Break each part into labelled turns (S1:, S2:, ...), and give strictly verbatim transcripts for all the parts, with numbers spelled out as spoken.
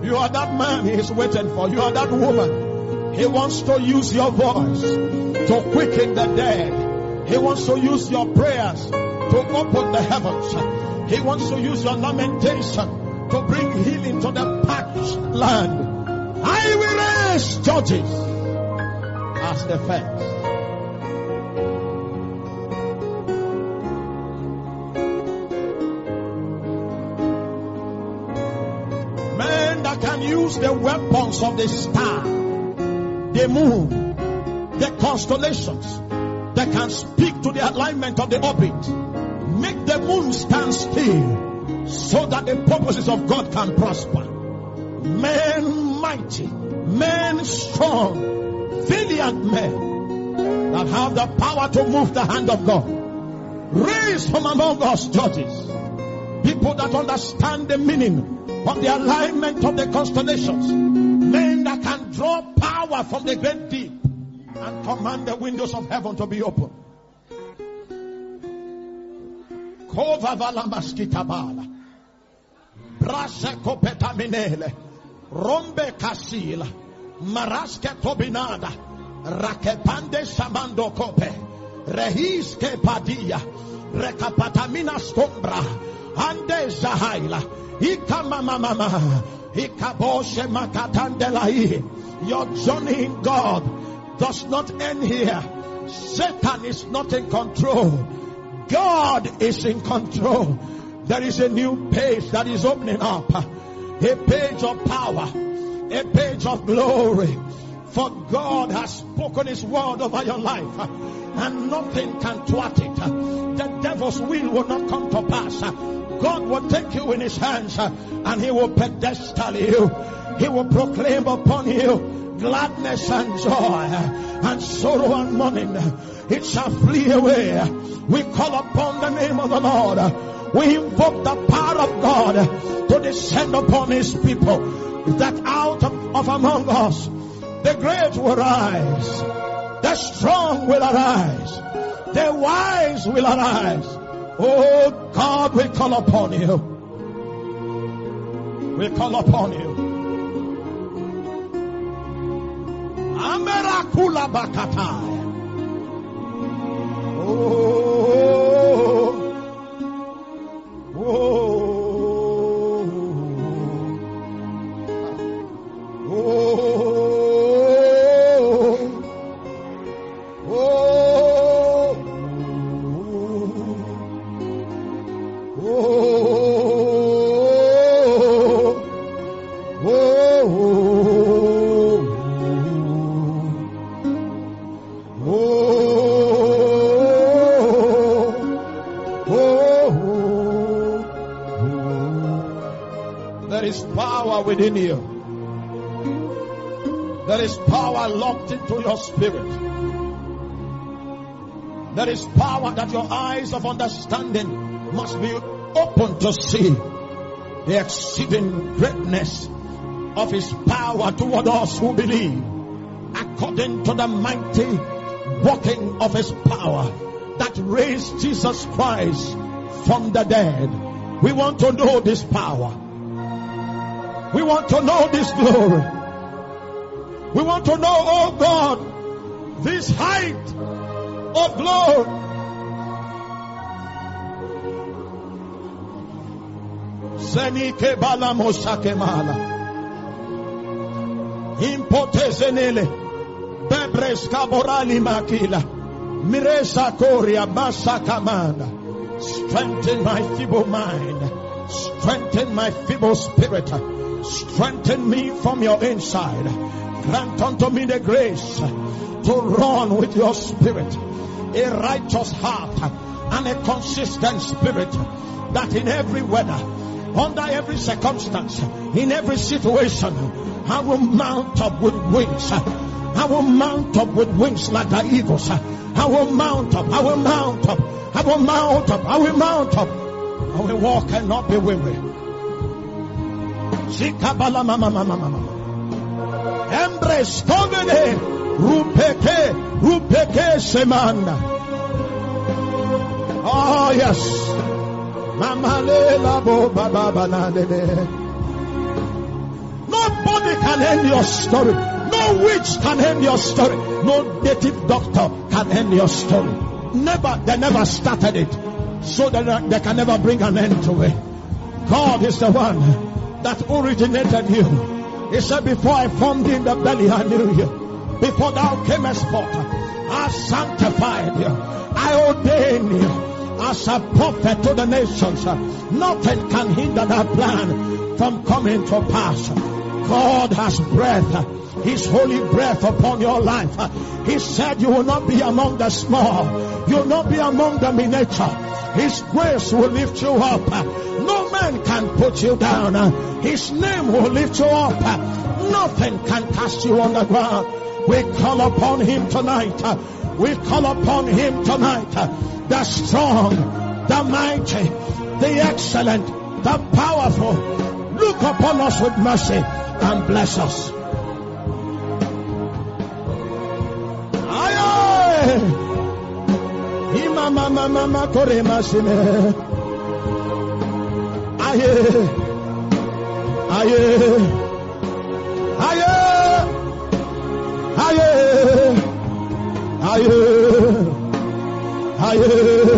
S1: You are that man he is waiting for. You are that woman. He wants to use your voice to quicken the dead. He wants to use your prayers to open the heavens. He wants to use your lamentation to bring healing to the parched land. I will raise judges as the first. Men that can use the weapons of the star, the moon, the constellations, that can speak to the alignment of the orbit, make the moon stand still so that the purposes of God can prosper. Men mighty, men strong, valiant men that have the power to move the hand of God. Raise from among us judges, people that understand the meaning of the alignment of the constellations, men that can draw power from the great deep and command the windows of heaven to be open. Kova vala maskita bala, brase kopeta minele, rombe kasila, maraske tobinada, rakepande samando kope, rehiske padia, rekapatamina skombra, ande zahaila, ikama mama, ikaboshe makatandelai. Your journey in God does not end here. Satan is not in control. God is in control. There is a new page that is opening up. A page of power. A page of glory. For God has spoken his word over your life. And nothing can thwart it. The devil's will will not come to pass. God will take you in his hands. And he will pedestal you. He will proclaim upon you gladness and joy and sorrow and mourning. It shall flee away. We call upon the name of the Lord. We invoke the power of God to descend upon his people, that out of, of among us the great will rise, the strong will arise, the wise will arise. Oh God, we call upon you. We call upon you. Amerakula bakataya. Oh, oh, oh, oh, oh, within you. There is power locked into your spirit. There is power that your eyes of understanding must be open to see the exceeding greatness of his power toward us who believe, according to the mighty working of his power that raised Jesus Christ from the dead. We want to know this power. We want to know this glory. We want to know, oh God, this height of glory. Zenike bala mosake mala. Impotezenele. Bebres kaborali makila. Miresa koria masakamana. Strengthen my feeble mind. Strengthen my feeble spirit. Strengthen me from your inside. Grant unto me the grace to run with your spirit, a righteous heart and a consistent spirit, that in every weather, under every circumstance, in every situation, I will mount up with wings. I will mount up with wings like the eagles. I will mount up. I will mount up. I will mount up. I will mount up. I will walk and not be weary. Shikabala mama mama mama. Embrace Tovene Rupeke Rupeke Semanda. Oh yes. Mama le labo baba banane. No Nobody can end your story. No witch can end your story. No native doctor can end your story. Never, they never started it. So that they can never bring an end to it. God is the one that originated you. He said, before I formed you in the belly, I knew you. Before thou camest forth, I sanctified you. I ordained you as a prophet to the nations. Nothing can hinder that plan from coming to pass. God has breath, His holy breath upon your life. He said you will not be among the small. You will not be among the miniature. His grace will lift you up. No man can put you down. His name will lift you up. Nothing can cast you on the ground. We call upon Him tonight. We call upon Him tonight. The strong, the mighty, the excellent, the powerful. Look upon us with mercy and bless us. Aye, aye. Mama, mama, mama, kore masine. Aye, aye, aye, aye, aye, aye,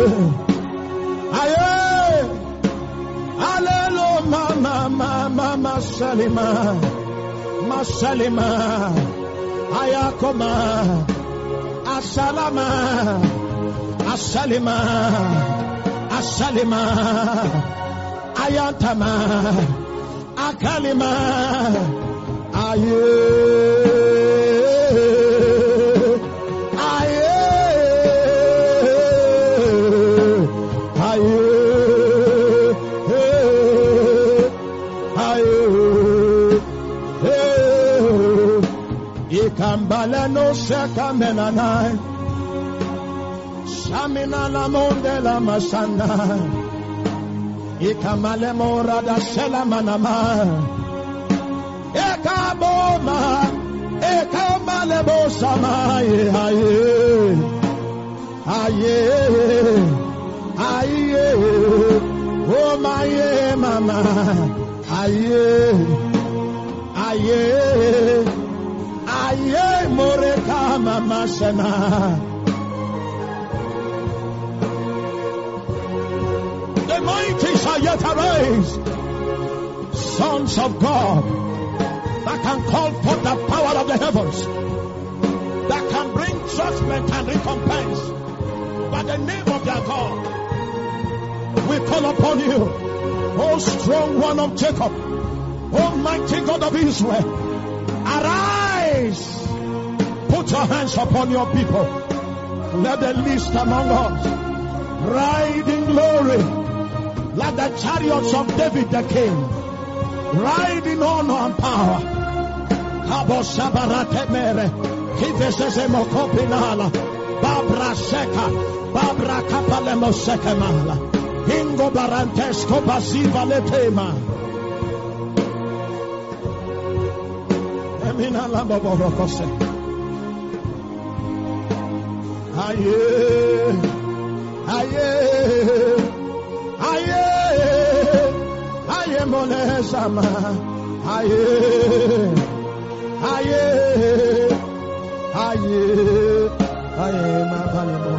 S1: aye. Hallelujah, mama, mama, masalima, masalima, ayakoma, asalama. Asalima, Asalima, Ayantama, Akalima, Aye, Aye, Aye, Aye, Aye, Ikambala no sekamenanai. Amina la monde la masana, ikamale mora da sela manama, ekaboma, ekamale bosama, aye, aye, aye, oh my mama, aye, aye, aye, moreka mama sena. The mighty shall yet arise, sons of God, that can call forth the power of the heavens, that can bring judgment and recompense by the name of their God. We call upon you, O strong one of Jacob, O mighty God of Israel. Arise, put your hands upon your people. Let the least among us ride in glory, like the chariots of David the king, ride in honor and power. Kabo sabarate mere, kivesese mokopinala, babra seka, babra kapale moseke mala, ingo barantesko basiva letema. Emina lamba borokose. Aye, aye. Aye, aye, monesama, aye, aye, aye, aye, mabalemo.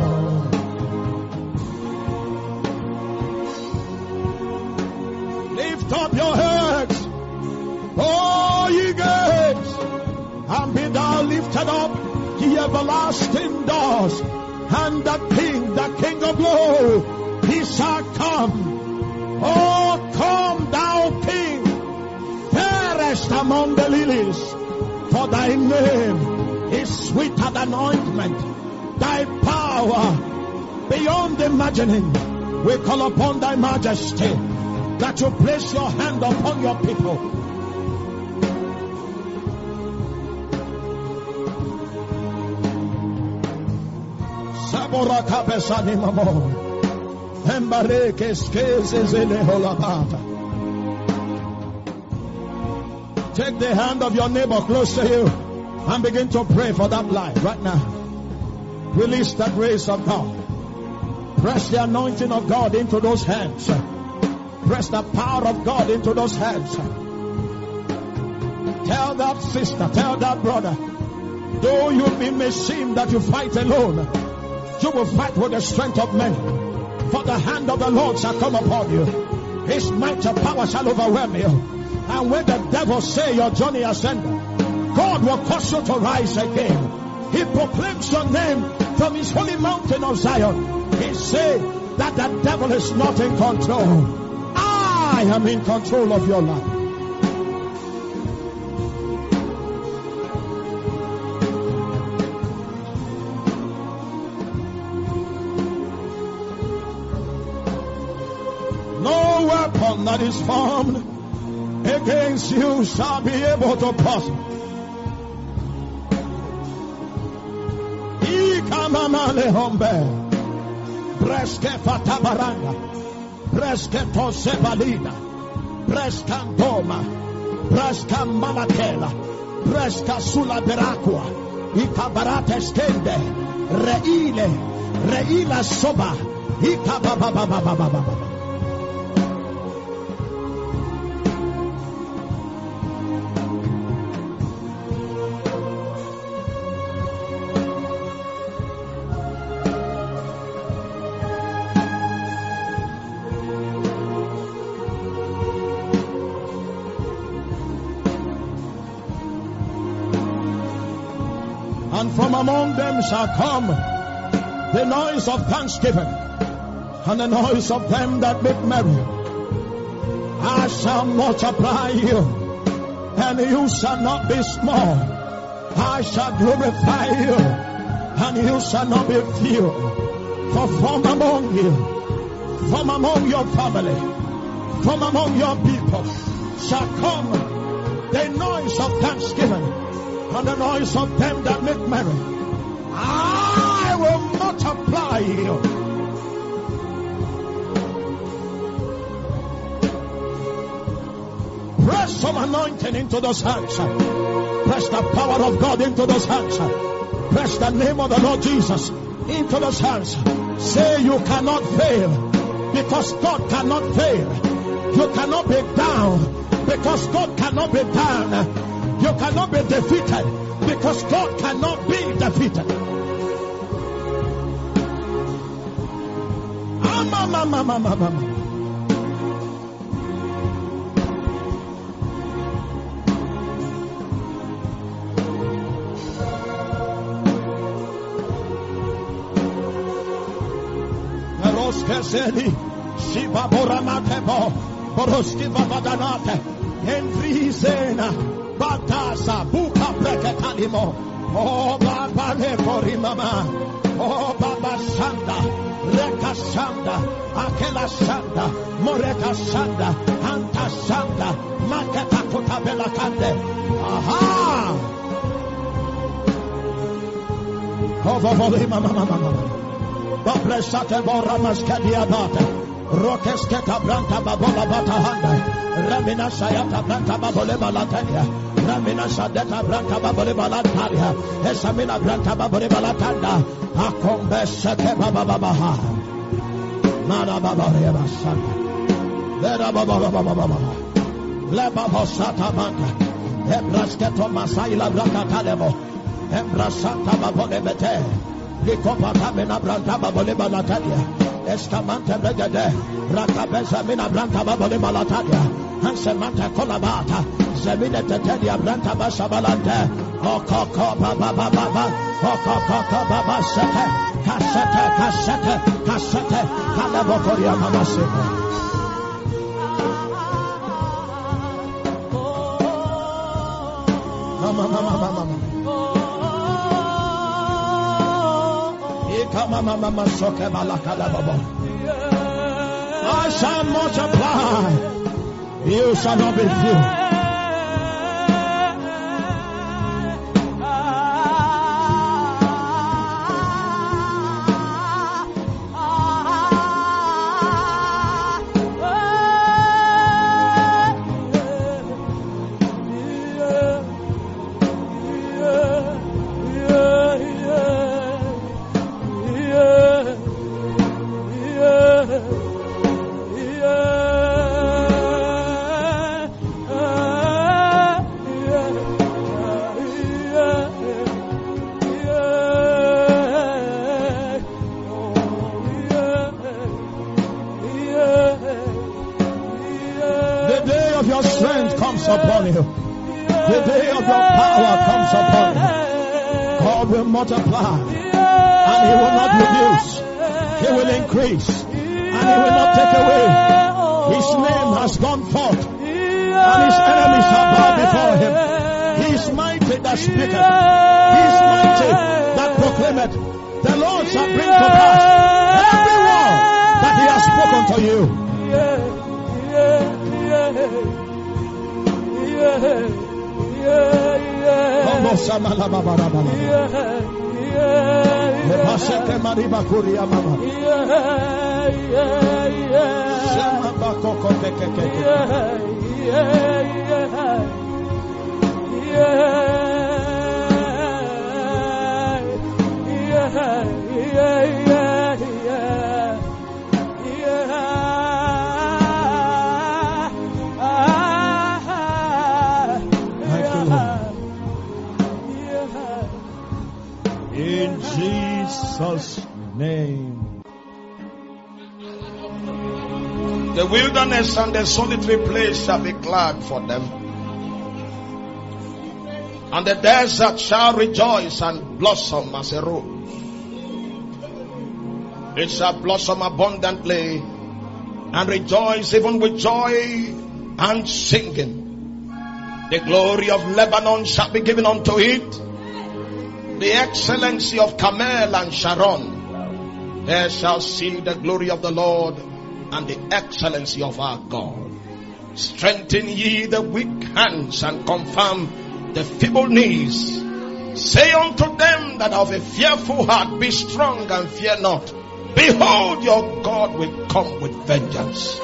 S1: Lift up your heads, oh ye gates, and be thou lifted up, ye everlasting doors, and the King, the King of glory, He shall come. Oh, come thou King, fairest among the lilies, for thy name is sweeter than ointment, thy power beyond imagining. We call upon thy majesty, that you place your hand upon your people. Sabora kapesani mamo. Take the hand of your neighbor close to you and begin to pray for that life right now. Release the grace of God. Press the anointing of God into those hands. Press the power of God into those hands. Tell that sister, tell that brother, though you be may seem that you fight alone, you will fight with the strength of men. For the hand of the Lord shall come upon you. His mighty power shall overwhelm you. And when the devil say your journey has ended, God will cause you to rise again. He proclaims your name from his holy mountain of Zion. He say that the devil is not in control. I am in control of your life. No weapon that is formed against you shall be able to prosper. Ikamamale hombe, breske fatabaranga, breske tosebalina, breskantoma, breska malatela, breska sula berakua, ikabarate skende, reile, reila soba, ikabababababababa. And from among them shall come the noise of thanksgiving and the noise of them that make merry. I shall multiply you, and you shall not be small. I shall glorify you, and you shall not be few. For from among you, from among your family, from among your people shall come the noise of thanksgiving and the noise of them that make merry. I will multiply you. Press some anointing into those hands. Press the power of God into those hands. Press the name of the Lord Jesus into those hands. Say you cannot fail, because God cannot fail. You cannot be down, because God cannot be down. You cannot be defeated, because God cannot be defeated. Shiba Boramatebo, Boroski Babadanate, Endrizena, Batasa, Buka Breketanimo, Oh Baba Lekori Mama, Oh Baba Sanda, Reka Sanda, Akela Sanda, Moreka Sanda, Anta Sanda, Maketa Kutabela Kande. Aha! Oh Baba Mama Mama. Babre Sate Boramas Kadiabata. Rokesketa Branta Babola Batahanda, Ramina Sayata Branta Babole Balatania, Ramina Sadeta Branta Babole Balataria, Esamina Branta Babole Balatanda, Akombe Sete Bababaha, Mana Babaria Santa, Leda Baba Baba, Leba Bosata Banta, Ebrasketo Masaila Branta Talebo, Embrasanta Babole Bete, Licopatamina Branta Babole Balataria. Escamante Regade, Rakabeza Mina Branta Babole Malatadia, Hansemanta Colabata, Zemina Tetedia Branta Basabalante, Okoko Baba Baba, Okoko Baba Sete, Cassette, Cassette, Cassette, Calabocoria Mamasita. Mama, Mama, Mama. I shall multiply. You shall not be few. your strength comes upon you, the day of your power comes upon you, God will multiply and He will not reduce. He will increase and He will not take away. His name has gone forth and His enemies are bowed before Him. He is mighty that speaketh. He is mighty that proclaimeth. The Lord shall bring to pass every word that He has spoken to you. In Jesus' name.
S2: The wilderness and the solitary place shall be glad for them, and the desert shall rejoice and blossom as a rose. It shall blossom abundantly and rejoice even with joy and singing. The glory of Lebanon shall be given unto it, the excellency of Carmel and Sharon. There shall see the glory of the Lord and the excellency of our God. Strengthen ye the weak hands and confirm the feeble knees. Say unto them that have a fearful heart, be strong and fear not. Behold, your God will come with vengeance.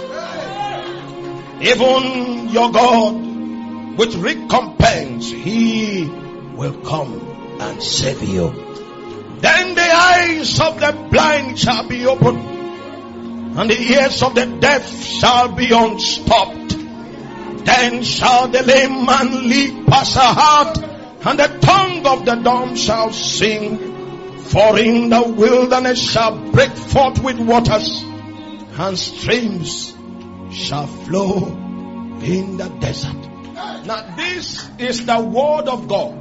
S2: Even your God with recompense, He will come and save you. Then the eyes of the blind shall be opened, and the ears of the deaf shall be unstopped. Then shall the lame man leap as a hart, and the tongue of the dumb shall sing. For in the wilderness shall break forth with waters, and streams shall flow in the desert. Now this is the word of God.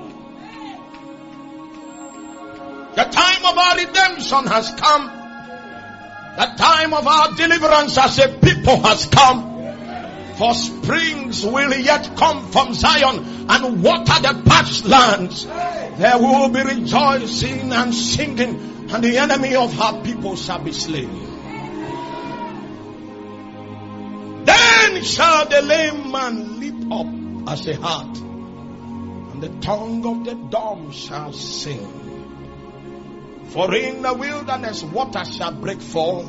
S2: The time of our redemption has come. The time of our deliverance as a people has come. For springs will yet come from Zion and water the parched lands. There will be rejoicing and singing, and the enemy of our people shall be slain. Then shall the lame man leap up as a hart, and the tongue of the dumb shall sing. For in the wilderness water shall break forth,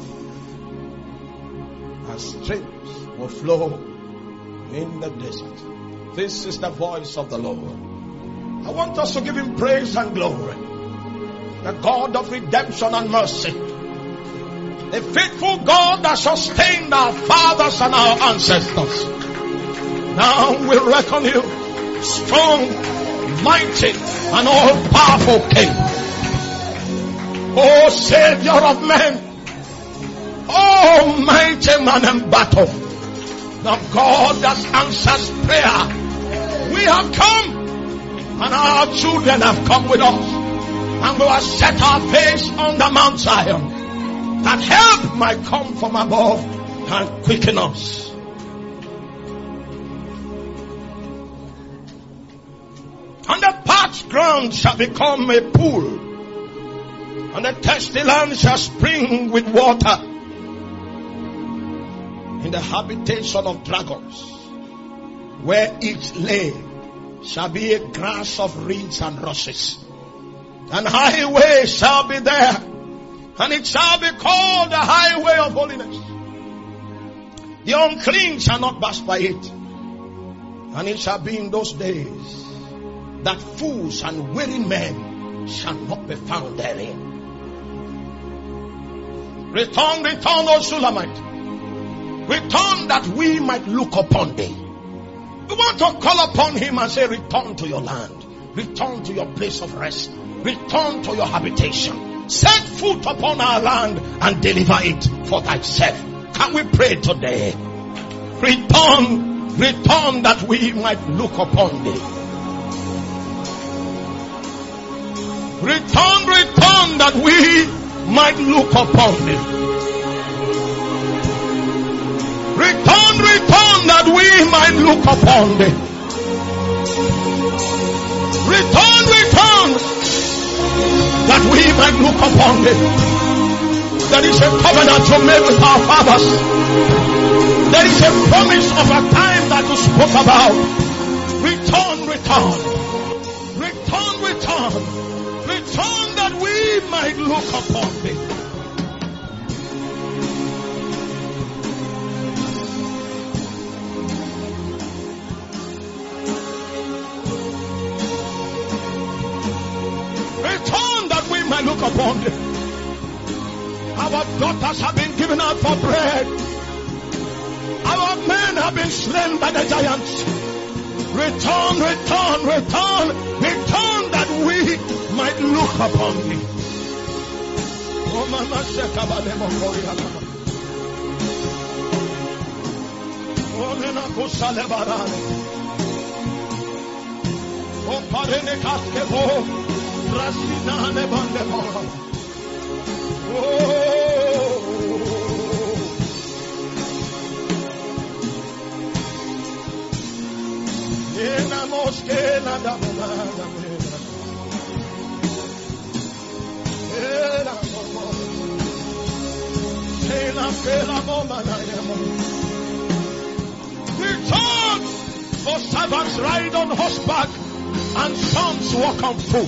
S2: and streams will flow in the desert. This is the voice of the Lord. I want us to give Him praise and glory. The God of redemption and mercy, the faithful God that sustained our fathers and our ancestors, now will reckon you strong, mighty, and all-powerful King. Oh, Savior of men, oh, mighty man in battle, the God that answers prayer. We have come, and our children have come with us, and we have set our face on the Mount Zion, that help might come from above and quicken us. And the parched ground shall become a pool, and the thirsty land shall spring with water. In the habitation of dragons, where each lay shall be a grass of reeds and rushes, and highway shall be there, and it shall be called the highway of holiness. The unclean shall not pass by it, and it shall be in those days that fools and weary men shall not be found therein. Return, return, O Shulamite. Return that we might look upon thee. We want to call upon Him and say, return to your land. Return to your place of rest. Return to your habitation. Set foot upon our land and deliver it for thyself. Can we pray today? Return Return that we might look upon thee. Return, return that we might look upon thee. Return, return that we might look upon thee. Return, return that we might look upon thee. There is a covenant you made with our fathers. There is a promise of a time that you spoke about. Return, return. Return, return. Return that we might look upon thee. Return that we might look upon thee. Our daughters have been given out for bread. Our men have been slain by the giants. Return, return, return, return that we might look upon thee. Oh, Mama, oh, Menakusa Lebarane. Oh, Parene Kaskebo, Rasina Nebandemo. Oh. Ena moskela da banana mena. Ena momo. Ena fela momana yamo. Return, for servants ride on horseback and sons walk on foot.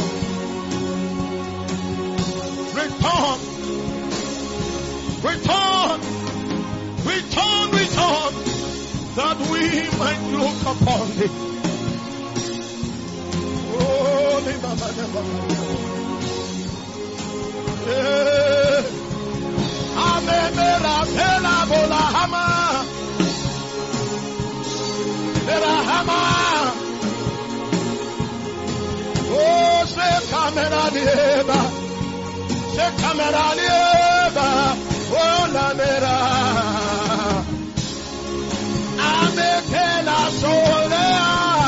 S2: Return, return, return, return, that we might look upon thee. Oh, never, never, never. Amemera pela bola hama, pela hama. Oh, se camera nieba, se camera nieba, oh la mera. Amekela solea.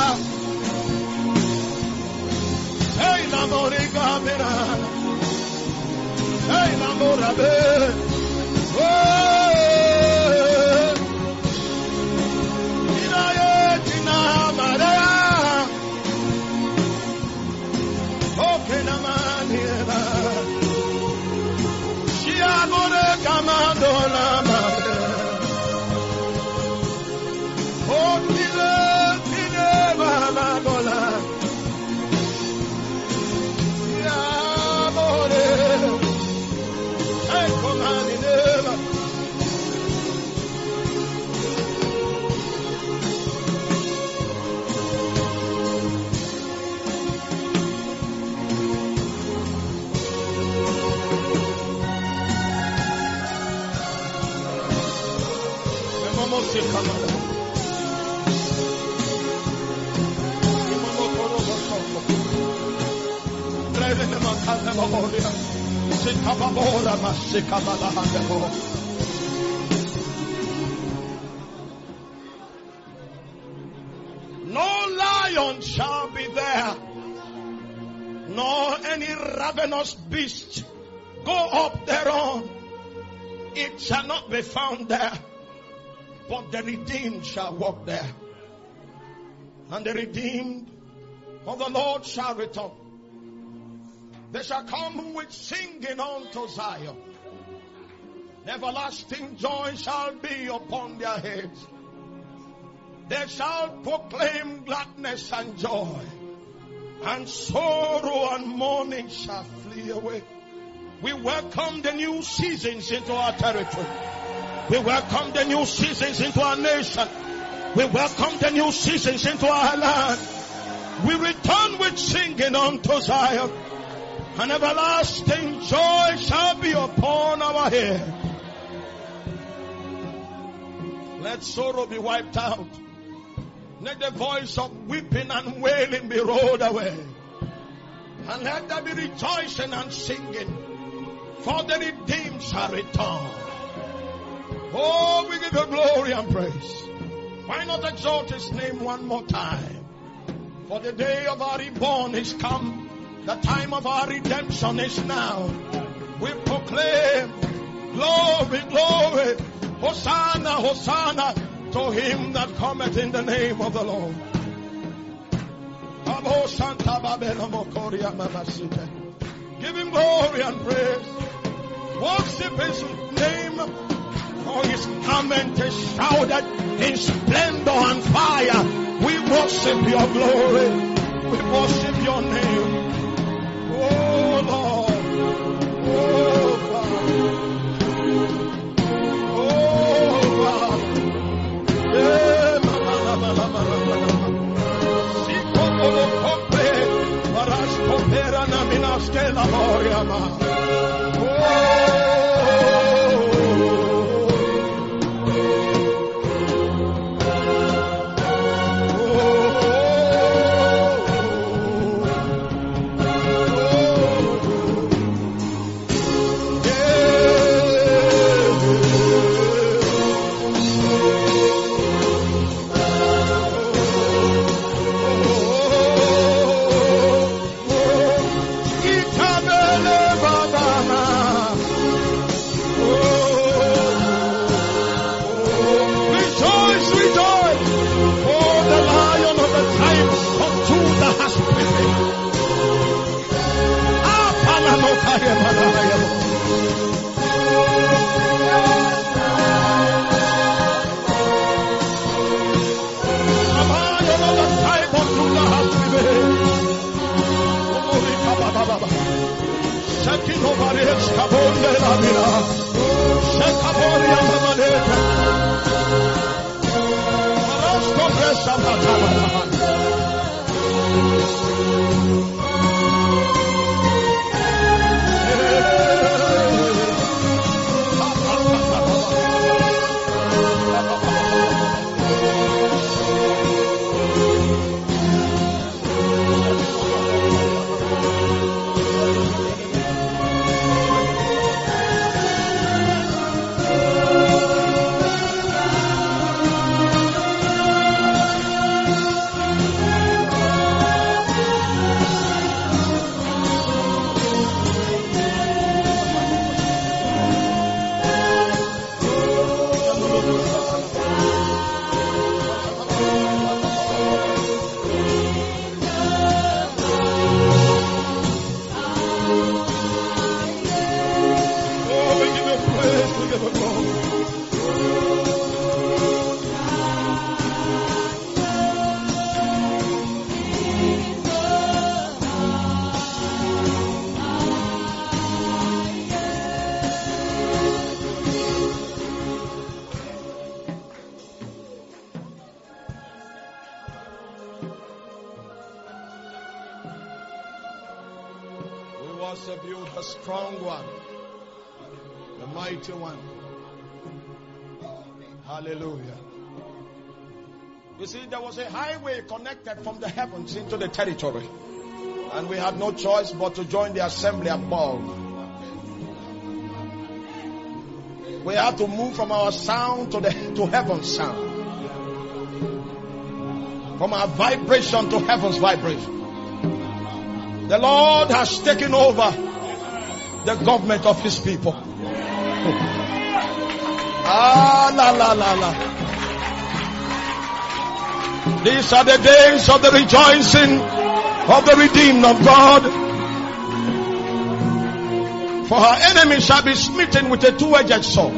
S2: Hey, namori kamera. Hey, namora be. Oh, iraye tina marea. Okay, namaniera. She amore kamando la mare. Oh, tile, tile, baba bola. Ya amore. Hey, come on, never. Vamos a cámara. No lion shall be there, nor any ravenous beast go up thereon. It shall not be found there, but the redeemed shall walk there. And the redeemed of the Lord shall return. They shall come with singing unto Zion. Everlasting joy shall be upon their heads. They shall proclaim gladness and joy, and sorrow and mourning shall flee away. We welcome the new seasons into our territory. We welcome the new seasons into our nation. We welcome the new seasons into our land. We return with singing unto Zion. And everlasting joy shall be upon our head. Let sorrow be wiped out. Let the voice of weeping and wailing be rolled away. And let there be rejoicing and singing. For the redeemed shall return. Oh, we give you glory and praise. Why not exalt his name one more time? For the day of our reborn is come. The time of our redemption is now. We proclaim, glory, glory, Hosanna, Hosanna, to him that cometh in the name of the Lord. Give him glory and praise. Worship his name, for his garment is shrouded in splendor and fire. We worship your glory. We worship your name. Oh Lord. Oh God. Oh God. Eh, mama, mama, mama, mama. Siko polo kompe, maras kopera na minaske la moriama. Oh. Hallelujah. You see, there was a highway connected from the heavens into the territory, and we had no choice but to join the assembly above. We had to move from our sound to the to heaven's sound, from our vibration to heaven's vibration. The Lord has taken over the government of his people. Ah, la, la, la, la. These are the days of the rejoicing of the redeemed of God. For her enemies shall be smitten with a two-edged sword.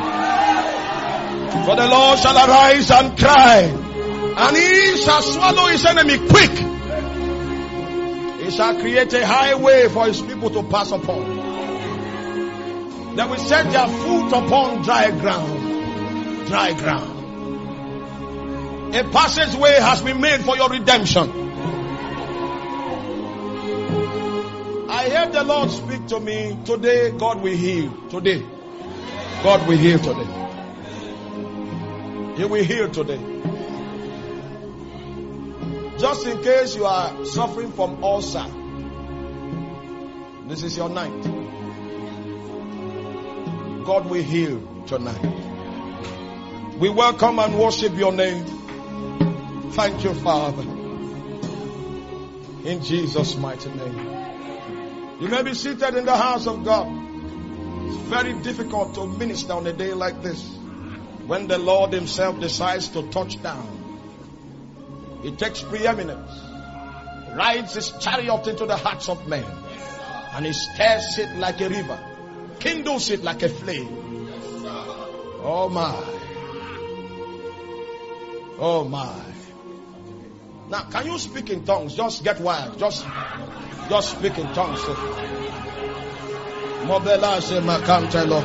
S2: For the Lord shall arise and cry, and he shall swallow his enemy quick. He shall create a highway for his people to pass upon. They will set their foot upon dry ground. Dry ground. A passageway has been made for your redemption. I heard the Lord speak to me. Today, God will heal. Today. God will heal today. He will heal today. Just in case you are suffering from ulcer, this is your night. God will heal tonight. We welcome and worship your name. Thank you, Father. In Jesus' mighty name. You may be seated in the house of God. It's very difficult to minister on a day like this, when the Lord himself decides to touch down. He takes preeminence, rides his chariot into the hearts of men, and he stirs it like a river, kindles it like a flame. Oh my. Oh my. Now, can you speak in tongues? Just get wild. Just, just speak in tongues. Mobela se makantelo.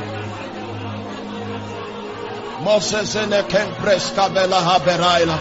S2: Moses ene kempres kabela haberaila.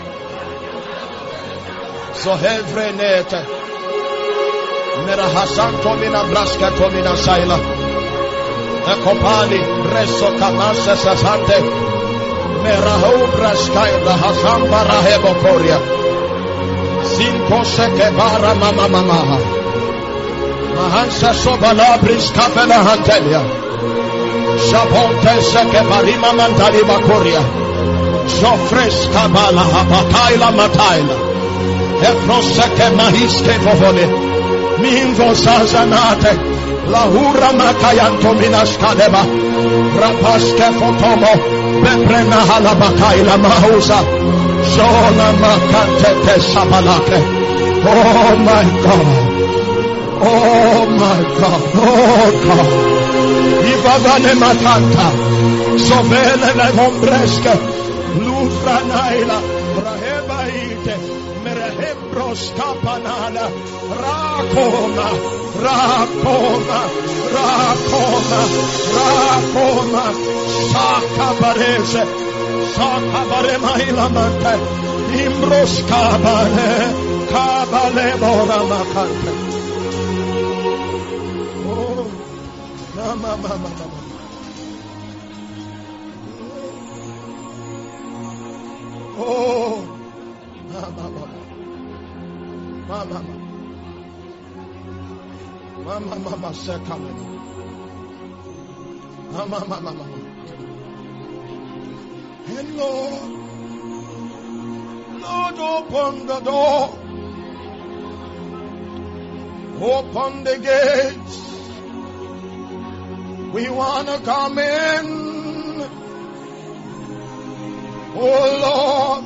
S2: So hevre nete. Mera Hasan tomina braska tomina saila. Ekopali reso kamasa sasante. Mera ho braska ila Hasan barahebo koria. Cinco seke bara mama mama. Mahansa sobala briska pela hantelia. Shabonte seke barima mantali bakoria. Jofres kabala habakaila mataila. Efroseke mahiske vovole. Minvo sazanate. Lahura makayanto minaskadeba. Rapaske fotomo. Beprena halabakaila mahusa. Shona makante te sabalake. Oh my God. Oh my God. Oh God. Ivavane matanta. Sovele le hombreske. Lufra naila. Raheba ite. Merehembros kapanada. Rakona. Rakona. Rakona. Rakona. Sakabarese. Sakabare mailamante. Imbros kabare. Kabale bora makante. Oh. Mama mama mama. Oh. Mama mama. Mama mama. Mama mama sekame. Mama mama mama. And Lord, Lord, open the door, open the gates. We want to come in. Oh Lord,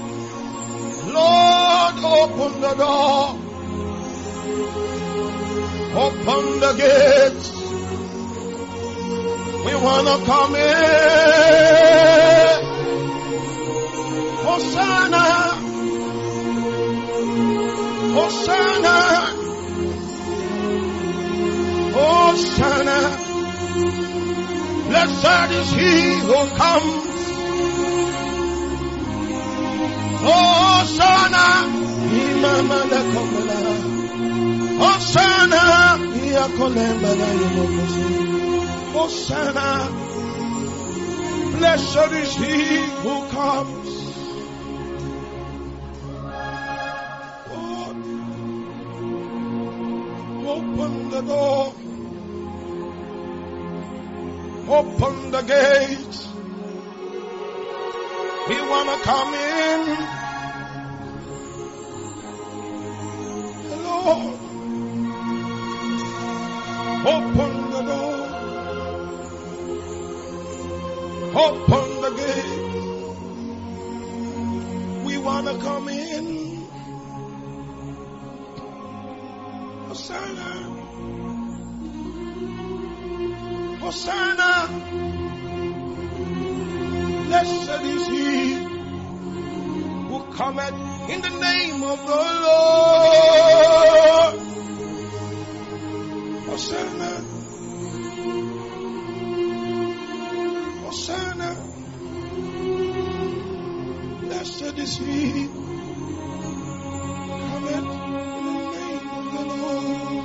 S2: Lord, open the door, open the gates. We want to come in. Hosanna, Hosanna, Hosanna. Blessed is he who comes. Hosanna, Imama la Komala. Hosanna, Iakolemba la Yomokosi. Hosanna. Blessed is he who comes. God, open the door. Open the gates. We want to come in. Lord, open the door. Open the gate. We want to come in. Hosanna. Hosanna. Blessed is he who cometh in the name of the Lord. Hosanna. Hosanna. Blessed is he who cometh in the name of the Lord.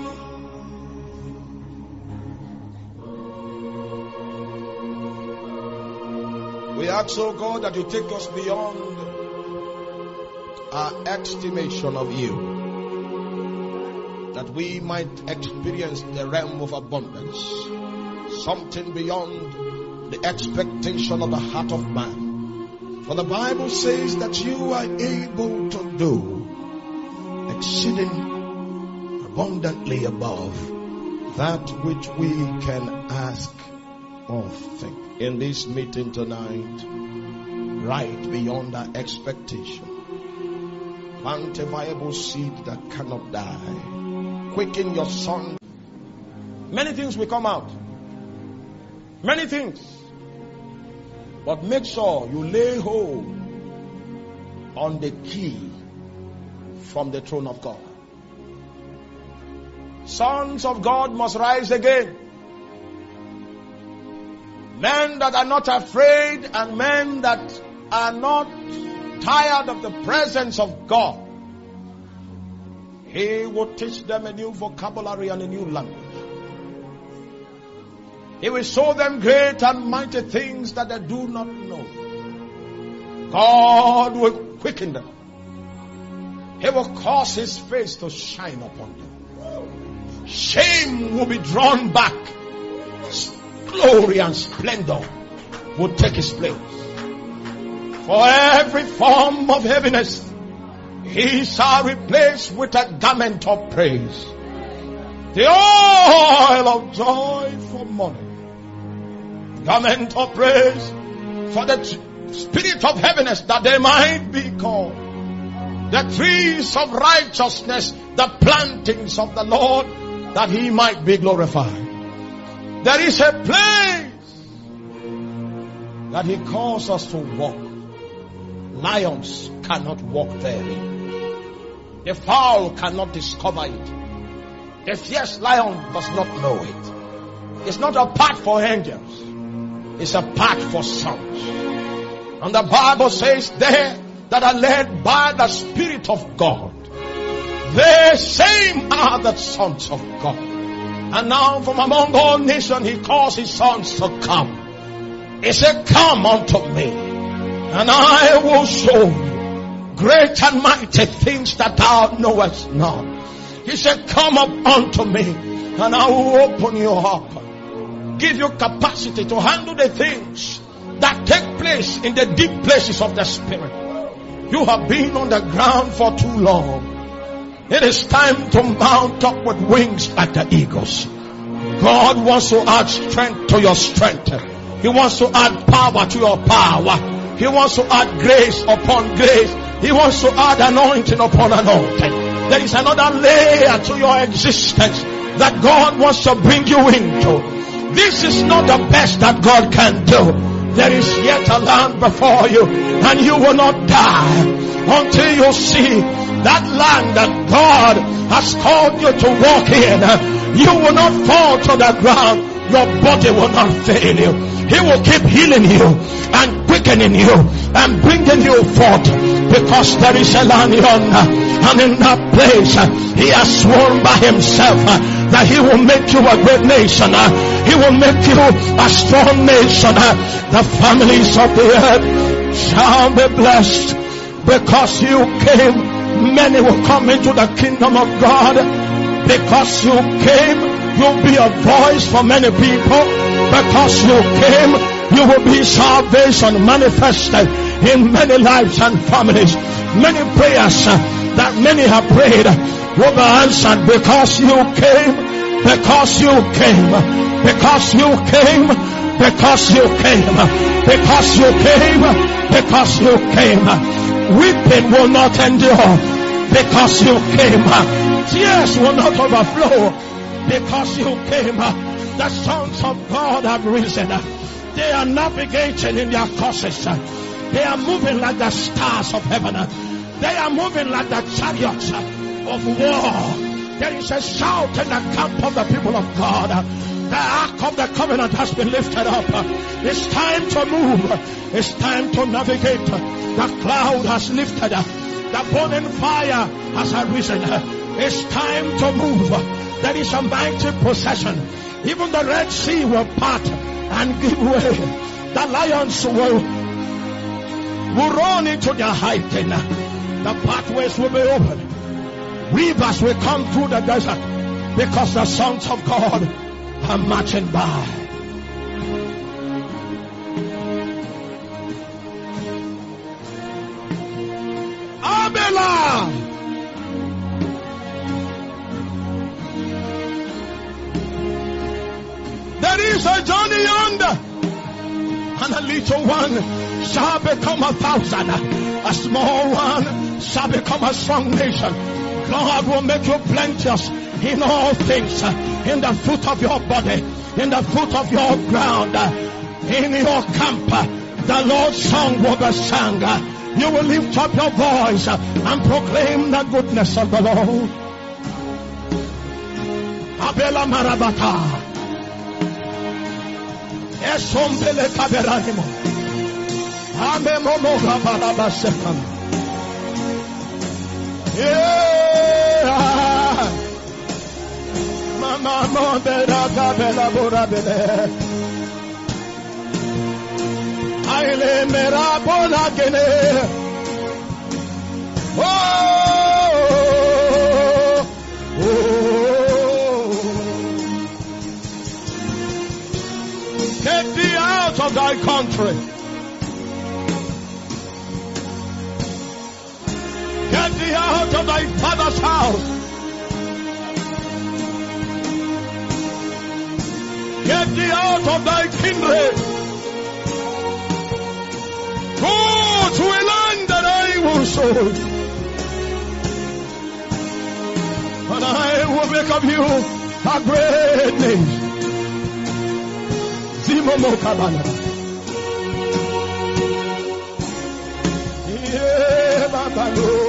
S2: We ask, oh God, that you take us beyond our estimation of you, that we might experience the realm of abundance, something beyond the expectation of the heart of man. For the Bible says that you are able to do exceeding abundantly above that which we can ask or think. In this meeting tonight, right beyond our expectation, plant a viable seed that cannot die. Quicken your son. Many things will come out. Many things. But make sure you lay hold on the key from the throne of God. Sons of God must rise again. Men that are not afraid and men that are not tired of the presence of God. He will teach them a new vocabulary and a new language. He will show them great and mighty things that they do not know. God will quicken them. He will cause His face to shine upon them. Shame will be drawn back. Glory and splendor will take its place. For every form of heaviness, He shall replace with a garment of praise. The oil of joy for mourning. Garment of praise for the spirit of heaviness, that they might be called the trees of righteousness, the plantings of the Lord, that He might be glorified. There is a place that He calls us to walk. Lions cannot walk therein. The fowl cannot discover it. The fierce lion does not know it. It's not a path for angels. It's a path for sons. And the Bible says there that are led by the Spirit of God, they same are the sons of God. And now from among all nations He calls His sons to come. He said, come unto me, and I will show you great and mighty things that thou knowest not. He said, come up unto me, and I will open your heart. Give you capacity to handle the things that take place in the deep places of the Spirit. You have been on the ground for too long. It is time to mount up with wings like the eagles. God wants to add strength to your strength. He wants to add power to your power. He wants to add grace upon grace. He wants to add anointing upon anointing. There is another layer to your existence that God wants to bring you into. This is not the best that God can do. There is yet a land before you, and you will not die until you see that land that God has called you to walk in. You will not fall to the ground. Your body will not fail you. He will keep healing you and quickening you and bringing you forth, because there is a land yonder, and in that place He has sworn by Himself that He will make you a great nation. He will make you a strong nation. The families of the earth shall be blessed because you came. Many will come into the kingdom of God because you came. You'll be a voice for many people because you came. You will be salvation manifested in many lives and families. Many prayers that many have prayed will be answered because you came. Because you came, because you came, because you came, because you came, because you came. Weeping will not endure because you came. Tears will not overflow because you came. The sons of God have risen. They are navigating in their courses. They are moving like the stars of heaven. They are moving like the chariots of war. There is a shout in the camp of the people of God. The ark of the covenant has been lifted up. It's time to move. It's time to navigate. The cloud has lifted. The burning fire has arisen. It's time to move. There is a mighty procession. Even the Red Sea will part and give way. The lions will, will run into their hiding. The pathways will be open. Rivers will come through the desert because the sons of God are marching by. million, and a little one shall become a thousand. A small one shall become a strong nation. God will make you plenteous in all things, in the fruit of your body, in the fruit of your ground, in your camp. The Lord's song will be sung. You will lift up your voice and proclaim the goodness of the Lord. Abela Marabata. Esombele Kaberanimo. Amemomo Rabaraba Sekam. Yeah. Mama Mobera Gabela Burabele. Aile Merabola Gene. Oh, oh, get thee out of thy country. Get thee out of thy father's house. Get thee out of thy kindred. Go to a land that I will show. And I will make of you a great nation. Zimomo Kabana. Yeah, Baba.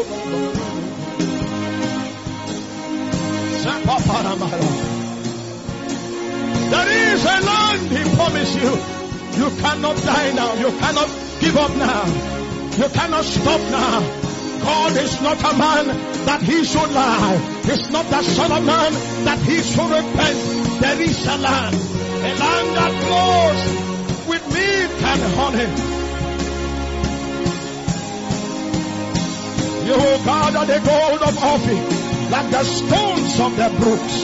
S2: There is a land he promised you. You cannot die now. You cannot give up now. You cannot stop now. God is not a man that he should lie. He's not the son of man that he should repent. There is a land. A land that flows with milk and honey. You will gather the gold of Ophir like the stones of the brooks.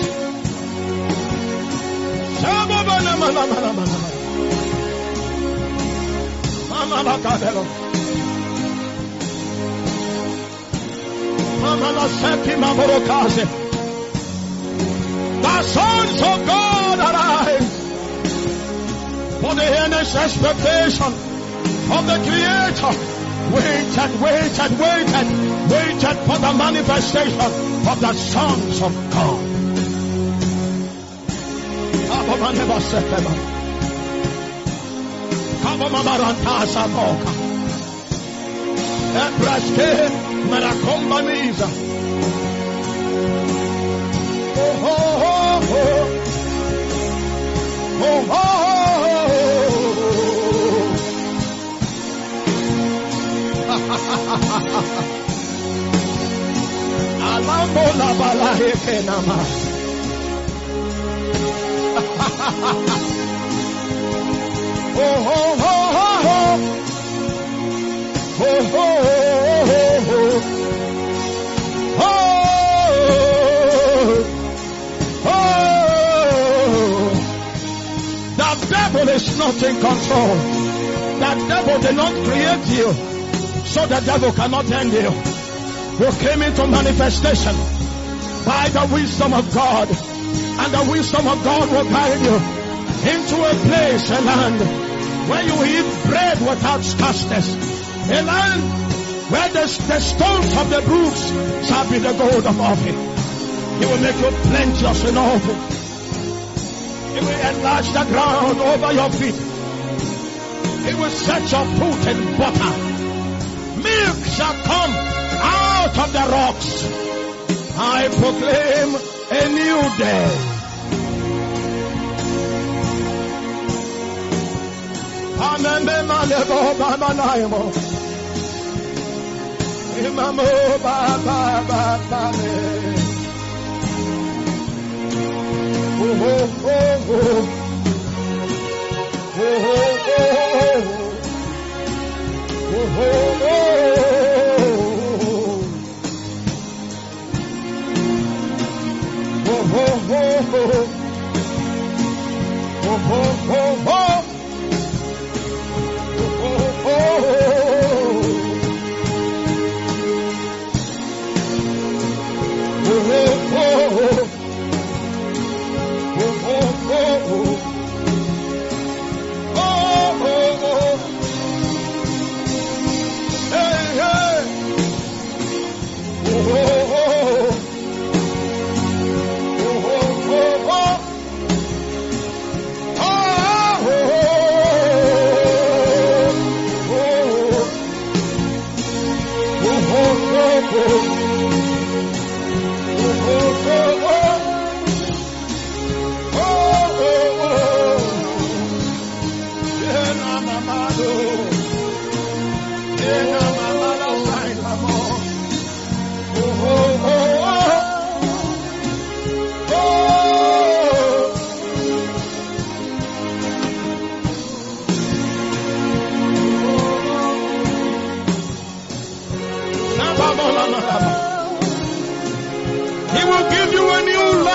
S2: The sons of God arise for the earnest expectation of the Creator. Wait and wait and wait and wait and for the manifestation of the sons of God. Oh, oh, oh, oh, oh, oh. Alabola balahe kenama. Oh, oh, oh, oh, oh. Oh, oh, oh, oh, oh, oh. The devil is not in control. The devil did not create you, so the devil cannot end you. You came into manifestation by the wisdom of God, and the wisdom of God will guide you into a place, a land, where you eat bread without scarceness. A land where the, the stones of the brooks shall be the gold of Ophir. He will make you plenteous in all things. He will enlarge the ground over your feet. He will set your foot in butter. Milk shall come out of the rocks. I proclaim a new day. Imamo baba baba me. Oh oh oh oh. Oh oh oh. Oh oh oh. Oh oh oh. Oh oh oh. Oh,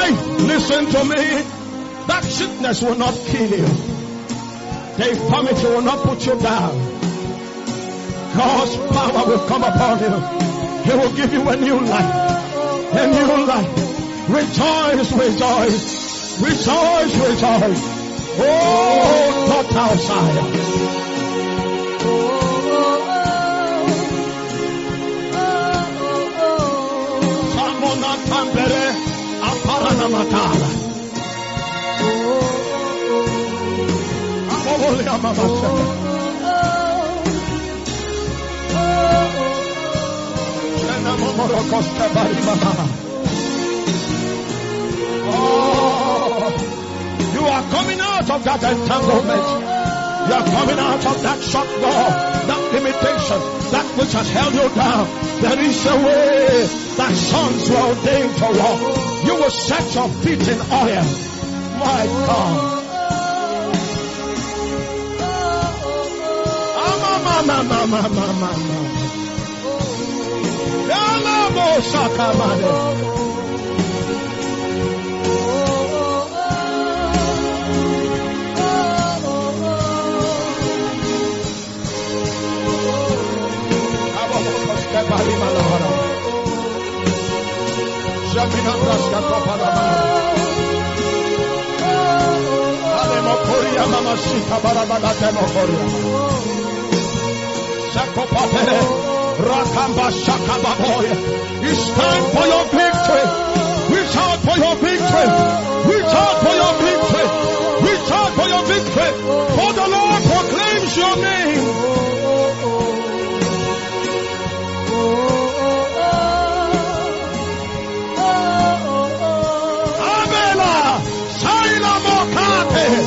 S2: Hey, listen to me. That sickness will not kill you. The infirmity will not put you down. God's power will come upon you. He will give you a new life. A new life. Rejoice, rejoice. Rejoice, rejoice. Oh, not outside. Samona Tambere Aparana Matala. Amolia Mama. Oh, you are coming out of that entanglement. You are coming out of that shut door, that limitation, that which has held you down. There is a way that sons were ordained to walk. You will set your feet in oil. My God. Mama, mama, mama, mama. Rakamba Shakababoy. It's time for your victory. Reach out for your victory. Reach out for your victory. Reach out for your victory. For the Lord proclaims your name. Abela Saila Mokate.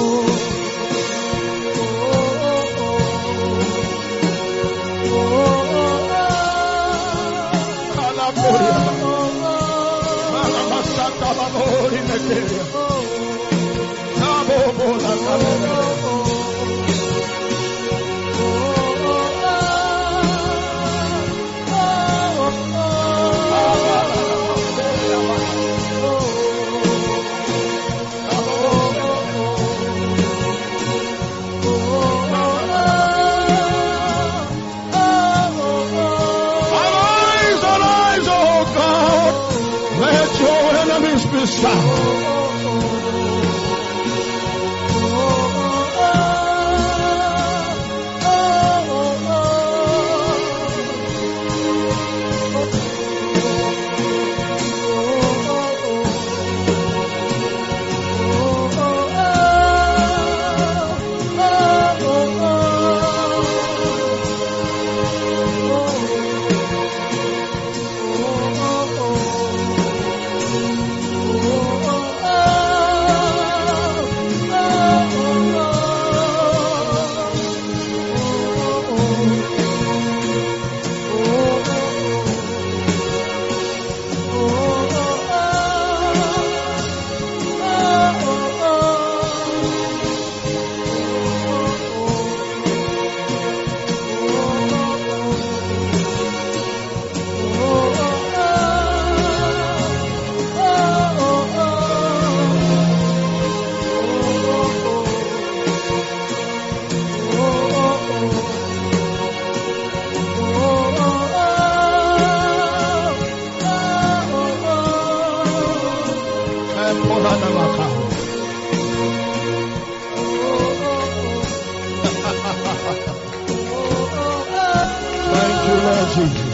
S2: Thank you, Lord Jesus.